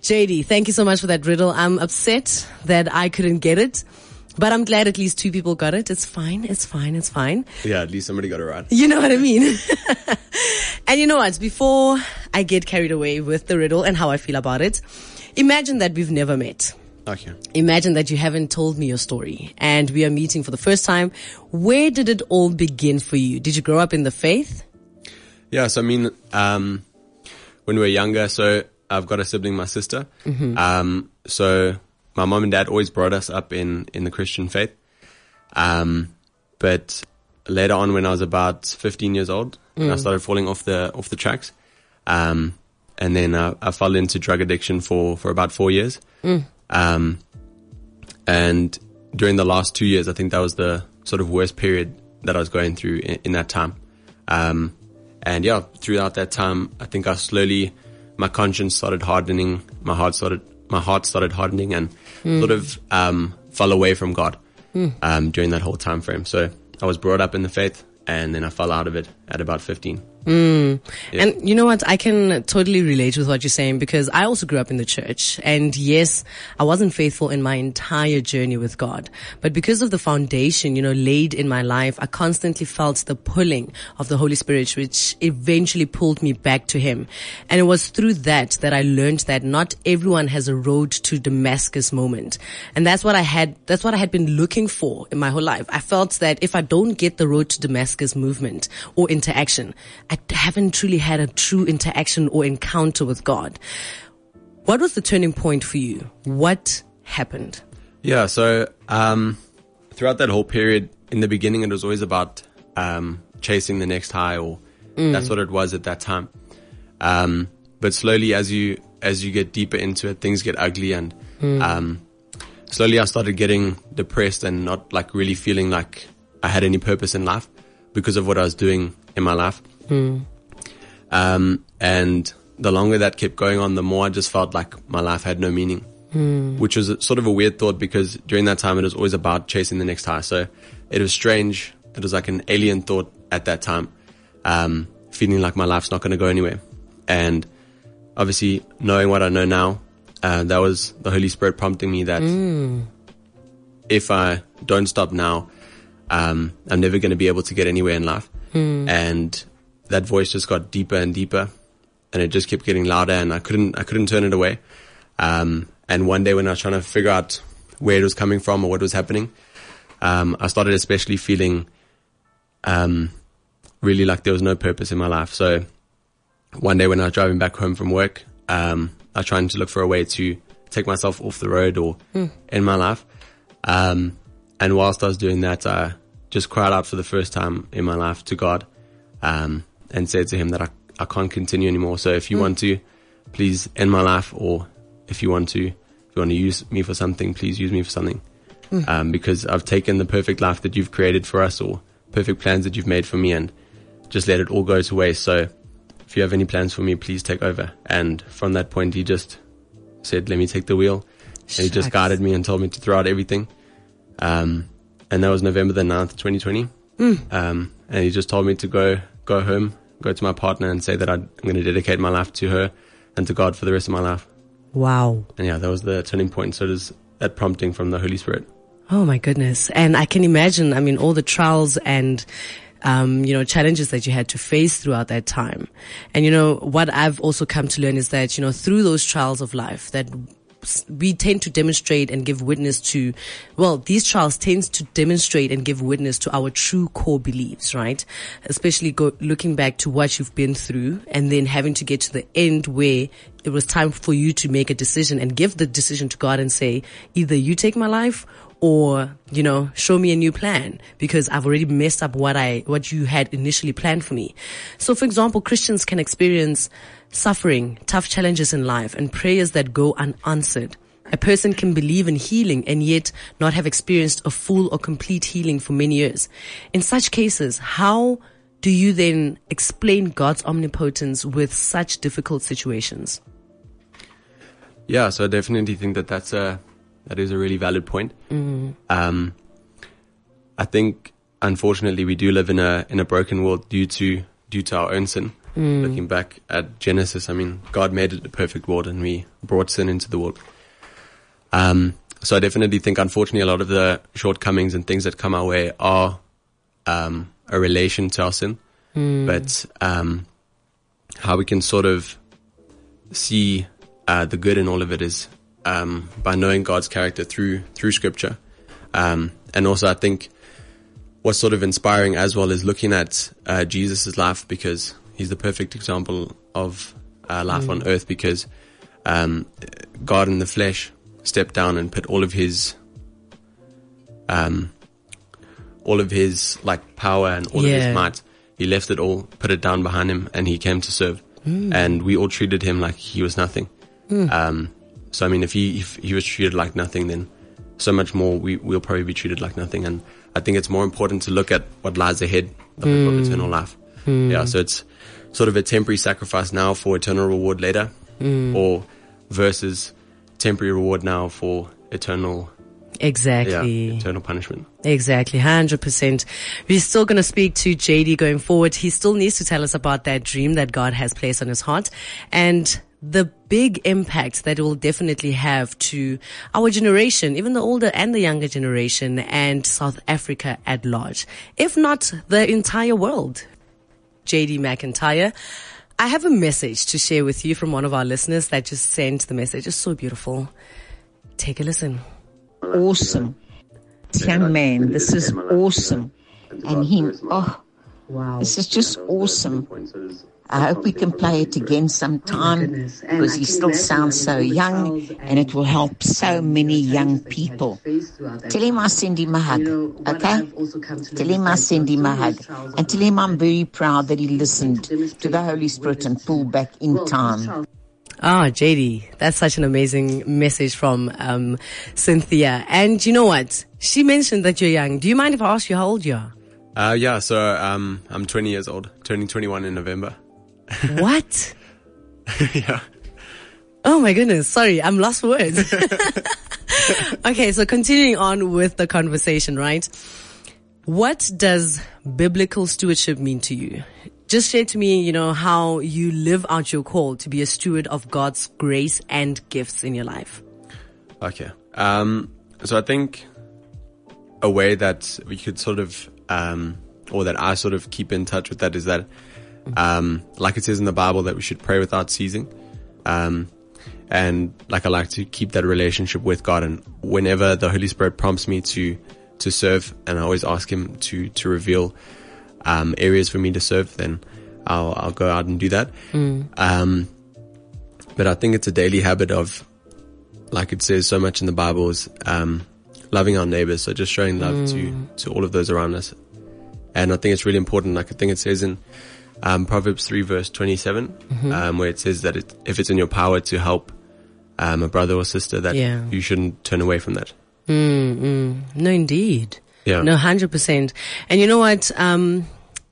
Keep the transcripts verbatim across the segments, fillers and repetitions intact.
J D, thank you so much for that riddle. I'm upset that I couldn't get it, but I'm glad at least two people got it. It's fine. It's fine. It's fine. Yeah, at least somebody got it right. You know what I mean? And you know what? Before I get carried away with the riddle and how I feel about it, imagine that we've never met. Okay. Imagine that you haven't told me your story and we are meeting for the first time. Where did it all begin for you? Did you grow up in the faith? Yeah, so I mean, um, when we were younger, so I've got a sibling, my sister. Mm-hmm. Um, so my mom and dad always brought us up in, in the Christian faith. Um, but later on, when I was about fifteen years old, mm. I started falling off the, off the tracks. Um, and then I, I fell into drug addiction for, for about four years. Mm. Um, and during the last two years, I think that was the sort of worst period that I was going through in, in that time. Um, and yeah, throughout that time, I think I slowly, my conscience started hardening, my heart started, my heart started hardening and mm. sort of, um, fell away from God, mm. um, during that whole time frame. So I was brought up in the faith and then I fell out of it at about fifteen. Mm. Yeah. And you know what? I can totally relate with what you're saying because I also grew up in the church. And yes, I wasn't faithful in my entire journey with God. But because of the foundation, you know, laid in my life, I constantly felt the pulling of the Holy Spirit, which eventually pulled me back to Him. And it was through that that I learned that not everyone has a road to Damascus moment. And that's what I had, that's what I had been looking for in my whole life. I felt that if I don't get the road to Damascus movement or interaction, I haven't truly had a true interaction or encounter with God. What was the turning point for you? What happened? Yeah, so um, throughout that whole period, in the beginning, it was always about um, chasing the next high, or mm. that's what it was at that time. Um, but slowly, as you as you get deeper into it, things get ugly, and mm. um, slowly, I started getting depressed and not like really feeling like I had any purpose in life because of what I was doing in my life. Mm. Um, and the longer that kept going on, the more I just felt like my life had no meaning, mm. which was a, sort of a weird thought because during that time it was always about chasing the next high. So it was strange. It was like an alien thought at that time, um, feeling like my life's not going to go anywhere. And obviously knowing what I know now, uh, that was the Holy Spirit prompting me that mm. if I don't stop now, um, I'm never going to be able to get anywhere in life. Mm. And that voice just got deeper and deeper, and it just kept getting louder, and I couldn't, I couldn't turn it away. Um, and one day when I was trying to figure out where it was coming from or what was happening, um, I started especially feeling, um, really like there was no purpose in my life. So one day when I was driving back home from work, um, I was trying to look for a way to take myself off the road or mm. end my life. Um, and whilst I was doing that, I just cried out for the first time in my life to God, um, and said to Him that I, I can't continue anymore. So if you mm. want to, please end my life, or if you want to, if you want to use me for something, please use me for something. Mm. Um, because I've taken the perfect life that you've created for us, or perfect plans that you've made for me, and just let it all go to waste. So if you have any plans for me, please take over. And from that point, He just said, let me take the wheel. Shucks. And He just guided me and told me to throw out everything. Um, and that was November the ninth, twenty twenty. Mm. Um, and He just told me to go, go home, go to my partner and say that I'm going to dedicate my life to her and to God for the rest of my life. Wow. And yeah, that was the turning point. So it was that prompting from the Holy Spirit. Oh my goodness. And I can imagine, I mean, all the trials and, um, you know, challenges that you had to face throughout that time. And, you know, what I've also come to learn is that, you know, through those trials of life that we tend to demonstrate and give witness to, well, these trials tend to demonstrate and give witness to our true core beliefs, right? Especially go, looking back to what you've been through and then having to get to the end where it was time for you to make a decision and give the decision to God and say, either you take my life or, you know, show me a new plan because I've already messed up what I, what you had initially planned for me. So for example, Christians can experience suffering, tough challenges in life, and prayers that go unanswered. A person can believe in healing and yet not have experienced a full or complete healing for many years. In such cases, how do you then explain God's omnipotence with such difficult situations? Yeah, so I definitely think that that's a, that is a really valid point. Mm-hmm. Um, I think, unfortunately, we do live in a in a broken world due to due to our own sin. Mm. Looking back at Genesis, I mean, God made it a perfect world and we brought sin into the world. Um, so I definitely think, unfortunately, a lot of the shortcomings and things that come our way are um, a relation to our sin. Mm. But um, how we can sort of see uh, the good in all of it is um, by knowing God's character through through Scripture. Um, and also, I think what's sort of inspiring as well is looking at uh, Jesus' life, because he's the perfect example of uh, life mm. on earth, because um, God in the flesh stepped down and put all of his um, all of his like power and all yeah. of his might. He left it all, put it down behind him, and he came to serve. Mm. And we all treated him like he was nothing. Mm. Um, so, I mean, if he if he was treated like nothing, then so much more we, we'll probably be treated like nothing. And I think it's more important to look at what lies ahead of, mm. of eternal life. Mm. Yeah, so it's sort of a temporary sacrifice now for eternal reward later, mm. or versus temporary reward now for eternal Exactly. Yeah, eternal punishment. Exactly. one hundred percent. We're still going to speak to J D going forward. He still needs to tell us about that dream that God has placed on his heart and the big impact that it will definitely have to our generation, even the older and the younger generation, and South Africa at large, if not the entire world. J D McIntyre, I have a message to share with you from one of our listeners that just sent the message. It's so beautiful. Take a listen. Awesome. This young man, this is awesome. And him, oh, wow, this is just awesome. I hope we can play it again sometime, because he still sounds so young and it will help so many young people. Tell him I send him a hug, okay? Tell him I send him a hug. And tell him I'm very proud that he listened to the Holy Spirit and pulled back in time. Ah, J D, that's such an amazing message from um, Cynthia. And you know what? She mentioned that you're young. Do you mind if I ask you how old you are? Uh, yeah, so um, I'm twenty years old, turning twenty-one in November. What? Yeah. Oh my goodness. Sorry, I'm lost for words. Okay, so continuing on with the conversation, right? What does biblical stewardship mean to you? Just share to me, you know, how you live out your call to be a steward of God's grace and gifts in your life. Okay. Um, so I think a way that we could sort of, um, or that I sort of keep in touch with that is that, um, like it says in the Bible, that we should pray without ceasing. Um, and like I like to keep that relationship with God. And whenever the Holy Spirit prompts me to, to serve, and I always ask him to, to reveal Um, areas for me to serve, then I'll, I'll go out and do that. Mm. Um, but I think it's a daily habit of, like it says so much in the Bible, is, um, loving our neighbors. So just showing love mm. to, to all of those around us. And I think it's really important. Like I think it says in, um, Proverbs three verse twenty-seven, mm-hmm. um, where it says that it, if it's in your power to help, um, a brother or sister, that yeah. you shouldn't turn away from that. Mm, mm. No, indeed. Yeah. No, one hundred percent. And you know what? Um,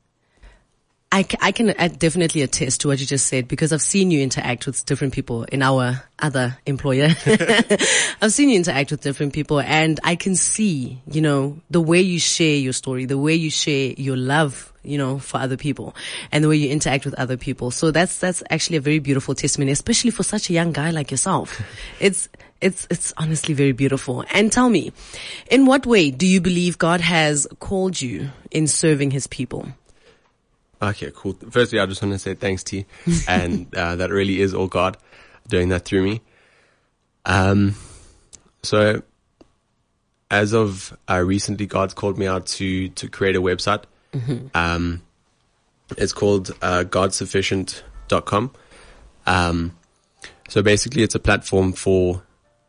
I, I can definitely attest to what you just said, because I've seen you interact with different people in our other employer. I've seen you interact with different people, and I can see, you know, the way you share your story, the way you share your love, you know, for other people, and the way you interact with other people. So that's, that's actually a very beautiful testimony, especially for such a young guy like yourself. It's, It's, it's honestly very beautiful. And tell me, in what way do you believe God has called you in serving his people? Okay, cool. Firstly, I just want to say thanks, T. And, uh, that really is all God doing that through me. Um, so as of, uh, recently, God's called me out to, to create a website. Mm-hmm. Um, it's called, uh, god sufficient dot com. Um, so basically it's a platform for,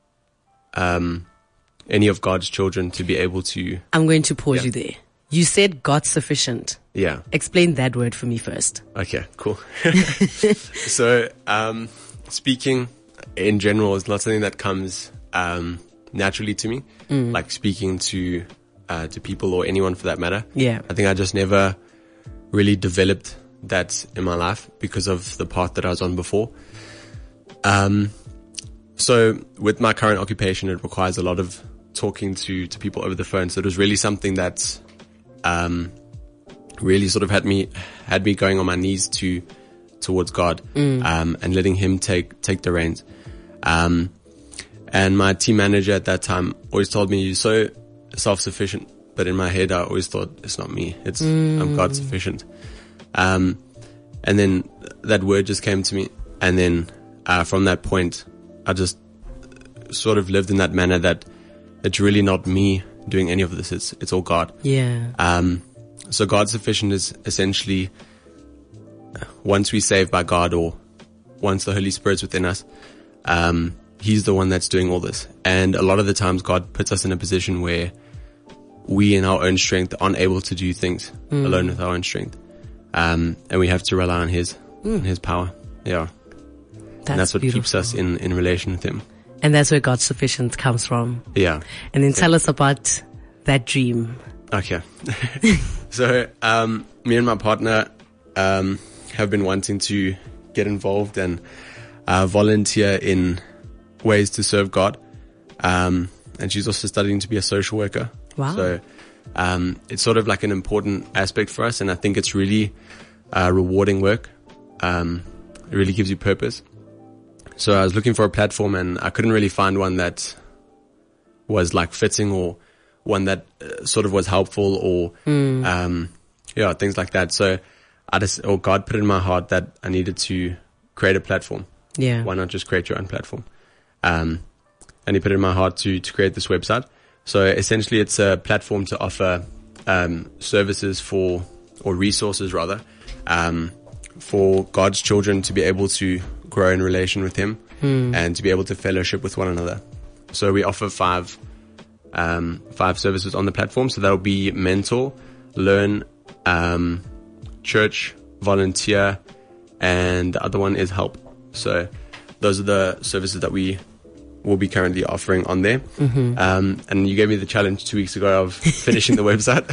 Um, any of God's children to be able to. I'm going to pause yeah. you there. You said God sufficient. Yeah. Explain that word for me first. Okay, cool. So, um, speaking in general is not something that comes, um, naturally to me. Mm. Like speaking to, uh, to people or anyone for that matter. Yeah. I think I just never really developed that in my life because of the path that I was on before. Um, So with my current occupation, it requires a lot of talking to, to people over the phone. So it was really something that, um, really sort of had me, had me going on my knees to, towards God, mm. um, and letting Him take, take the reins. Um, and my team manager at that time always told me, you're so self-sufficient. But in my head, I always thought, it's not me. It's, mm. I'm God sufficient. Um, and then that word just came to me. And then, uh, from that point, I just sort of lived in that manner that it's really not me doing any of this. It's, it's all God. Yeah. Um, so God sufficient is essentially once we're saved by God, or once the Holy Spirit's within us, um, He's the one that's doing all this. And a lot of the times God puts us in a position where we in our own strength aren't able to do things mm. alone with our own strength. Um, and we have to rely on His, mm. on His power. Yeah. That's, and that's what beautiful. keeps us in, in relation with Him. And that's where God's sufficient comes from. Yeah. And then tell us about that dream. Okay. So, um, me and my partner, um, have been wanting to get involved and, uh, volunteer in ways to serve God. Um, and she's also studying to be a social worker. Wow. So, um, it's sort of like an important aspect for us. And I think it's really, uh, rewarding work. Um, it really gives you purpose. So I was looking for a platform and I couldn't really find one that was like fitting, or one that uh, sort of was helpful, or, mm. um, yeah, things like that. So I just, or God put it in my heart that I needed to create a platform. Yeah. Why not just create your own platform? Um, and He put it in my heart to, to create this website. So essentially it's a platform to offer, um, services for, or resources rather, um, for God's children to be able to grow in relation with Him, mm. and to be able to fellowship with one another. So we offer five, um, five services on the platform. So that'll be mentor, learn, um, church, volunteer, and the other one is help. So those are the services that we will be currently offering on there. Mm-hmm. Um, and you gave me the challenge two weeks ago of finishing the website.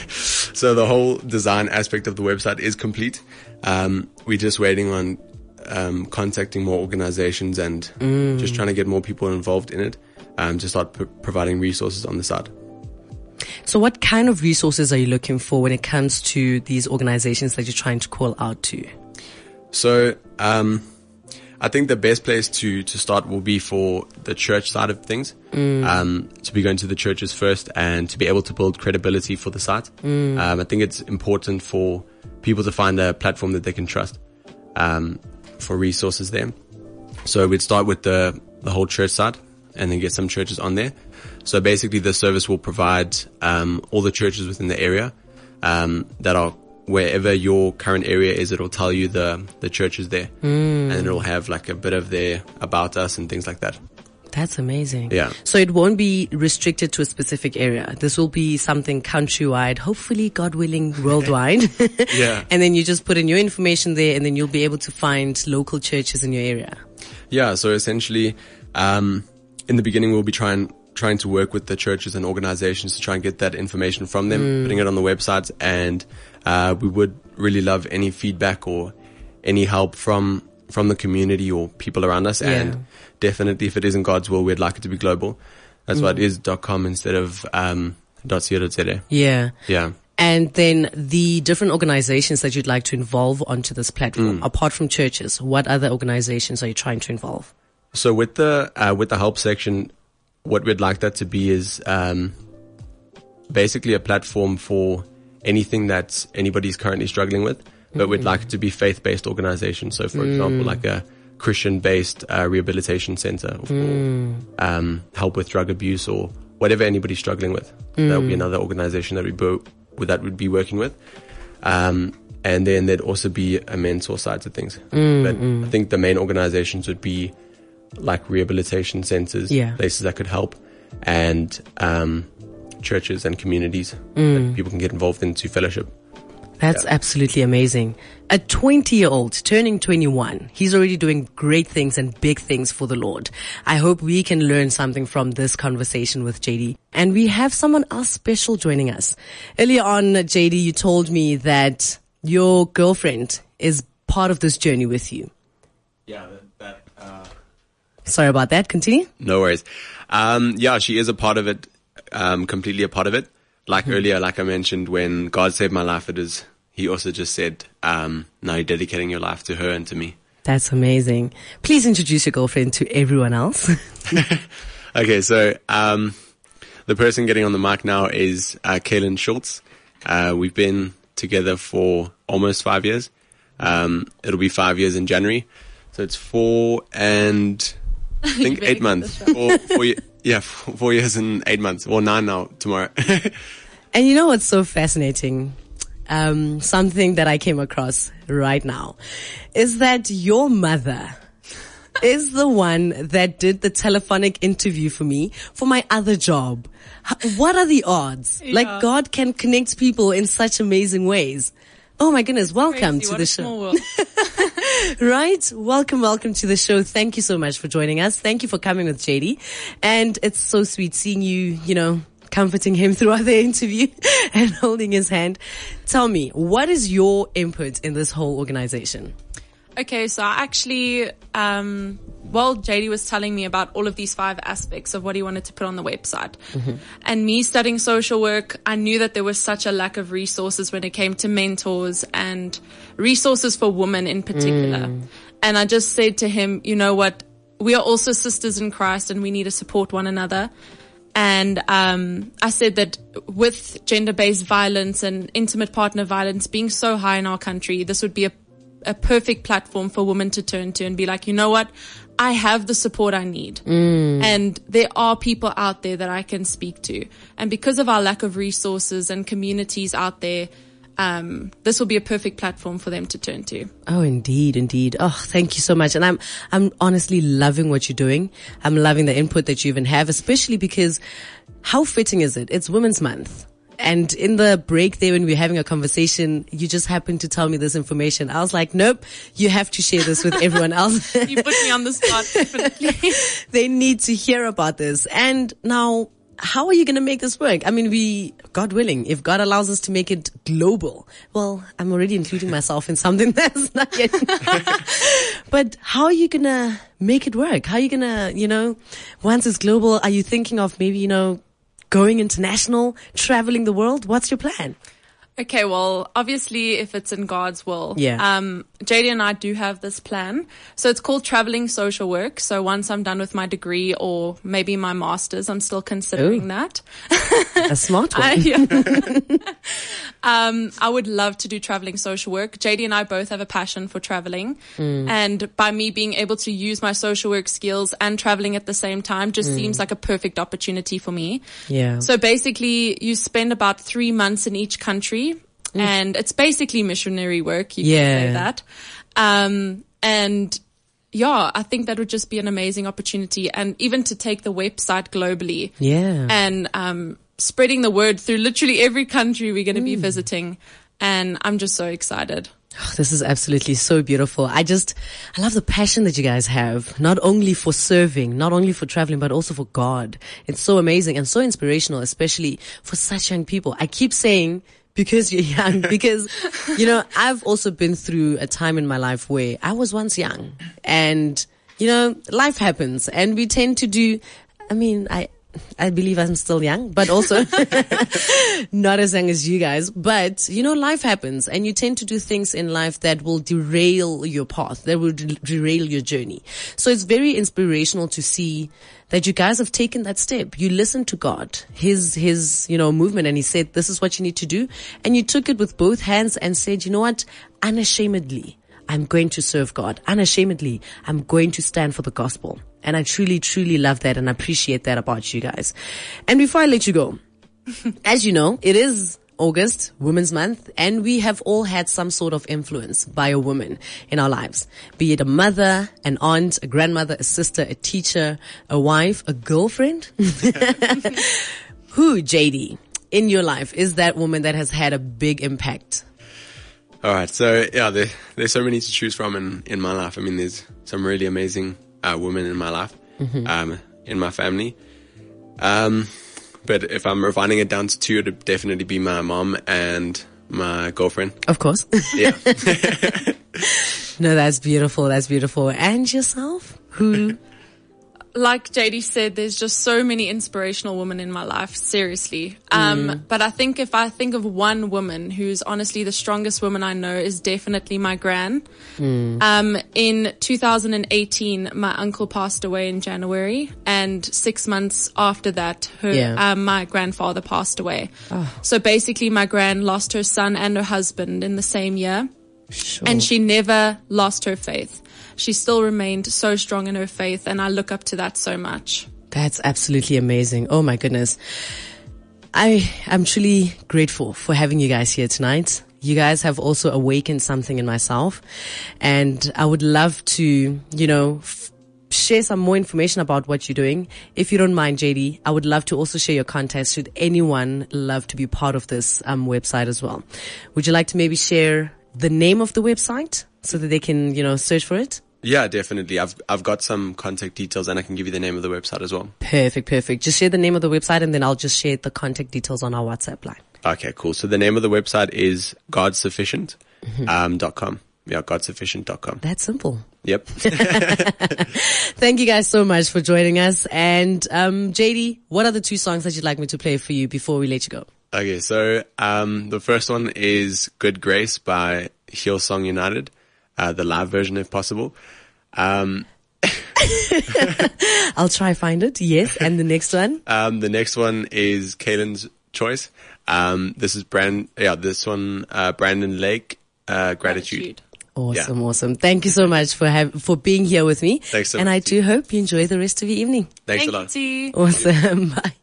So the whole design aspect of the website is complete. Um, we're just waiting on, um, contacting more organizations and mm. just trying to get more people involved in it, um, to start p- providing resources on the side. So what kind of resources are you looking for when it comes to these organizations that you're trying to call out to? So, um, I think the best place to, to start will be for the church side of things, mm. um, to be going to the churches first and to be able to build credibility for the site. Mm. Um, I think it's important for people to find a platform that they can trust, um, for resources there. So we'd start with the, the whole church side and then get some churches on there. So basically the service will provide, um, all the churches within the area, um, that are wherever your current area is. It'll tell you the, the churches there, mm. and it'll have like a bit of their about us and things like that. That's amazing. Yeah. So it won't be restricted to a specific area. This will be something countrywide, hopefully, God willing, worldwide. Yeah. And then you just put in your information there, and then you'll be able to find local churches in your area. Yeah. So essentially, um, in the beginning, we'll be trying, trying to work with the churches and organizations to try and get that information from them, mm. putting it on the website. And, uh, we would really love any feedback or any help from, from the community or people around us. Yeah. And definitely, if it isn't God's will, we'd like it to be global. That's mm. why it is .com instead of, um, .co.za. Yeah. Yeah. And then the different organizations that you'd like to involve onto this platform, mm. apart from churches, what other organizations are you trying to involve? So with the, uh, with the help section, what we'd like that to be is, um, basically a platform for anything that anybody's currently struggling with, but mm. we'd like it to be faith-based organizations. So for mm. example, like a Christian-based, uh, rehabilitation center, or, mm. um, help with drug abuse or whatever anybody's struggling with. Mm. That would be another organization that we bo- that would be working with. Um, and then there'd also be a mentor side to things. Mm, but mm. I think the main organizations would be like rehabilitation centers, yeah. places that could help, and, um, churches and communities mm. that people can get involved into fellowship. That's yeah. absolutely amazing. A twenty year old turning twenty-one. He's already doing great things and big things for the Lord. I hope we can learn something from this conversation with J D. And we have someone else special joining us. Earlier on, J D, you told me that your girlfriend is part of this journey with you. Yeah, that, that uh Sorry about that. Continue. No worries. Um, yeah, she is a part of it, um, completely a part of it. Like mm-hmm. earlier, like I mentioned, when God saved my life, it is he also just said, um, now you're dedicating your life to her and to me. That's amazing. Please introduce your girlfriend to everyone else. Okay, so um, the person getting on the mic now is uh, Kaylin Schultz. Uh, we've been together for almost five years. Um, it'll be five years in January. So it's four and I think eight months. Four, four, yeah, four years and eight months. Or nine now, tomorrow. And you know what's so fascinating? Um, something that I came across right now is that your mother is the one that did the telephonic interview for me for my other job. H- What are the odds? Yeah. Like God can connect people in such amazing ways. Oh my goodness. Welcome Crazy, to what the a show. small world. Right? Welcome, welcome to the show. Thank you so much for joining us. Thank you for coming with J D. And it's so sweet seeing you, you know, comforting him throughout the interview and holding his hand. Tell me, what is your input in this whole organization? Okay, so I actually, um, well, J D was telling me about all of these five aspects of what he wanted to put on the website. Mm-hmm. And me studying social work, I knew that there was such a lack of resources when it came to mentors and resources for women in particular. Mm. And I just said to him, you know what? We are also sisters in Christ and we need to support one another. And um, I said that with gender-based violence and intimate partner violence being so high in our country, this would be a a perfect platform for women to turn to and be like, you know what? I have the support I need. Mm. And there are people out there that I can speak to. And because of our lack of resources and communities out there, um, this will be a perfect platform for them to turn to. Oh, indeed, indeed. Oh, thank you so much. And I'm, I'm honestly loving what you're doing. I'm loving the input that you even have, especially because how fitting is it? It's Women's Month. And in the break there when we were having a conversation, you just happened to tell me this information. I was like, nope, you have to share this with everyone else. You put me on the spot, definitely. They need to hear about this. And now, how are you going to make this work? I mean, we, God willing, if God allows us to make it global, well, I'm already including myself in something that's not yet. But how are you going to make it work? How are you going to, you know, once it's global, are you thinking of maybe, you know, going international, traveling the world? What's your plan? Okay, well, obviously, if it's in God's will. Yeah. Um, J D and I do have this plan. So it's called Traveling Social Work. So once I'm done with my degree or maybe my master's, I'm still considering Ooh. that. A smart one. I, yeah. um, I would love to do traveling social work. J D and I both have a passion for traveling. Mm. And by me being able to use my social work skills and traveling at the same time just mm. seems like a perfect opportunity for me. Yeah. So basically, you spend about three months in each country. Mm. And it's basically missionary work. You yeah. can say that. Um, and yeah, I think that would just be an amazing opportunity. And even to take the website globally. Yeah. And, um, spreading the word through literally every country we're going to mm. be visiting. And I'm just so excited. Oh, this is absolutely so beautiful. I just, I love the passion that you guys have, not only for serving, not only for traveling, but also for God. It's so amazing and so inspirational, especially for such young people. I keep saying, because you're young, because, you know, I've also been through a time in my life where I was once young and, you know, life happens and we tend to do, I mean, I, I believe I'm still young, but also not as young as you guys. But, you know, life happens and you tend to do things in life that will derail your path, that will de- derail your journey. So it's very inspirational to see that you guys have taken that step. You listened to God, his, his, you know, movement, and he said, this is what you need to do. And you took it with both hands and said, you know what? Unashamedly, I'm going to serve God. Unashamedly, I'm going to stand for the gospel. And I truly, truly love that and appreciate that about you guys. And before I let you go, as you know, it is August, Women's Month, and we have all had some sort of influence by a woman in our lives. Be it a mother, an aunt, a grandmother, a sister, a teacher, a wife, a girlfriend. Who, J D, in your life is that woman that has had a big impact? All right. So yeah, there, there's so many to choose from in, in my life. I mean, there's some really amazing uh, women in my life, mm-hmm. um, in my family. Um, but if I'm refining it down to two, it would definitely be my mom and my girlfriend. Of course. Yeah. No, that's beautiful. That's beautiful. And yourself? Who? like J D said, there's just so many inspirational women in my life, seriously. Um, mm. But I think if I think of one woman who's honestly the strongest woman I know is definitely my gran. Mm. Um, in two thousand eighteen, my uncle passed away in January, and six months after that, her, yeah. um, my grandfather passed away. Oh. So basically my gran lost her son and her husband in the same year. Sure. And she never lost her faith. She still remained so strong in her faith, and I look up to that so much. That's absolutely amazing. Oh my goodness. I am truly grateful for having you guys here tonight. You guys have also awakened something in myself, and I would love to, you know, f- share some more information about what you're doing. If you don't mind, J D, I would love to also share your contacts should anyone love to be part of this um, website as well. Would you like to maybe share the name of the website so that they can, you know, search for it? Yeah, definitely. I've I've got some contact details, and I can give you the name of the website as well. Perfect, perfect. Just share the name of the website, and then I'll just share the contact details on our WhatsApp line. Okay, cool. So the name of the website is god sufficient dot com. Yeah, god sufficient dot com. That's simple. Yep. Thank you guys so much for joining us. And um, J D, what are the two songs that you'd like me to play for you before we let you go? Okay, so um, the first one is Good Grace by Hillsong United, uh, the live version if possible. Um, I'll try find it, yes. And the next one? Um, the next one is Kaylin's Choice. Um, this is Brand, yeah, this one, uh, Brandon Lake, uh, Gratitude. Gratitude. Awesome, yeah. Awesome. Thank you so much for have, for being here with me. Thanks so and much. And I do hope you enjoy the rest of your evening. Thanks Thank a lot. You. Awesome. Bye.